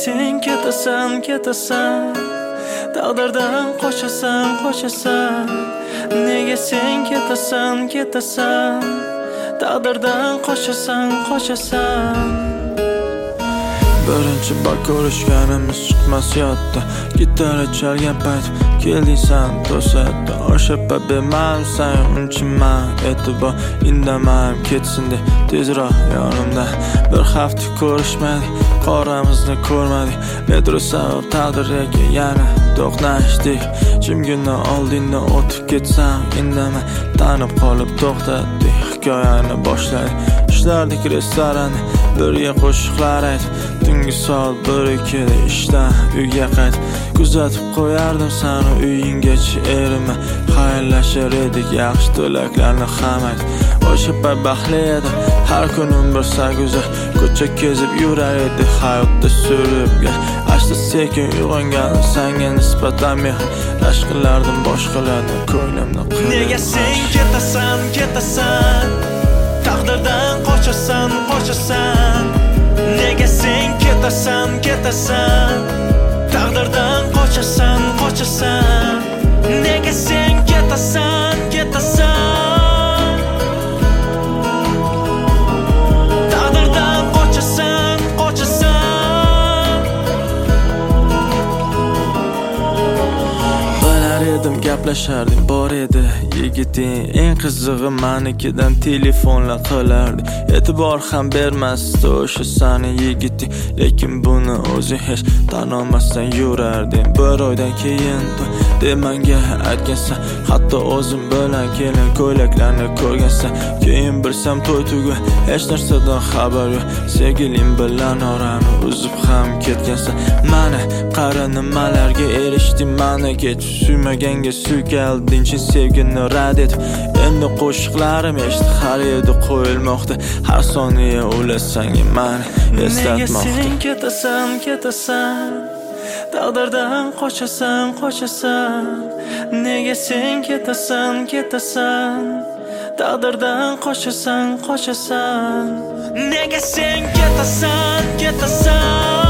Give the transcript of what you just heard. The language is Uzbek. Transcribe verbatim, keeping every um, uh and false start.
sen ketasan, ketasan, taqdirdan qochasan, qochasan. Nega sen ketasan, ketasan, taqdirdan qochasan, qochasan. Birinchi bor ko'rishganimiz chiqmas yodda. Gitara chalgan payt kelding sen to'satda. O'sha bemalum san unchunman e'tibor indamayim ketsin deb tezroq yonimdan. Bir hafta ko'rishmadik, qoramizni ko'rmadik. Metro sabab taqdirga yana to'qnashdik. Jimgina oldindan o'tib ketsam indamay tanib qolib to'xtatdik. Hikoyani boshladik. Ishlardik restoranda, birga qo'shiqlar aytib. Tungi soat bir ikkida ishdan uyga qayt. Kuzatib qo'yardim seni uyinggacha erima. Xayrlashar edik, yaxshi tilaklarni ham ayt. O'sha payt baxtli edim, har kunim bir saguzar. Ko'cha kezib yurar edik, hayotda suribga. Ashta sekin uyg'onganim senga nisbatan mehr. Rashk qilardim boshqalarni ko'nglimni qilib. Nega sen ketasan, ketasan, taqdirdan qochasan, qochasan. Nega sen ketasan, ketasan, taqdirdan qochasan, qochasan. Nega sen ketasan, ketasan, taqdirdan qochasan, qochasan. Bilar edim gaplashardim, bor edi yigiting. Eng qizig'i manikidan telefonlar qilardi. E'tibor ham bermasdi o'sha sani yigiting. Lekin buni o'zi hech tan olmasdan yurarding. Bir oydan keyin deb menga aytgansan, hatto o'zim bilan kelin ko'ylaklarni ko'rgansan. Keyin bilsam to'y tuga hech narsadan xabar yo'q. Sevgilim bilan orani uzib ham ketgansan. Mana qara nimalarga erishdim, mana kech suymaganga suykalding. Chin sevgini rad etib, endi qo'shiqlarim eshit har yerda qo'yilmoqda. Har soniya ulasang mani eslatmoqda. Nega sen ketasan, ketasan, taqdirdan qochasan, qochasan. Nega sen ketasan, ketasan, taqdirdan qochasan, qochasan. Nega sen ketasan, ketasan.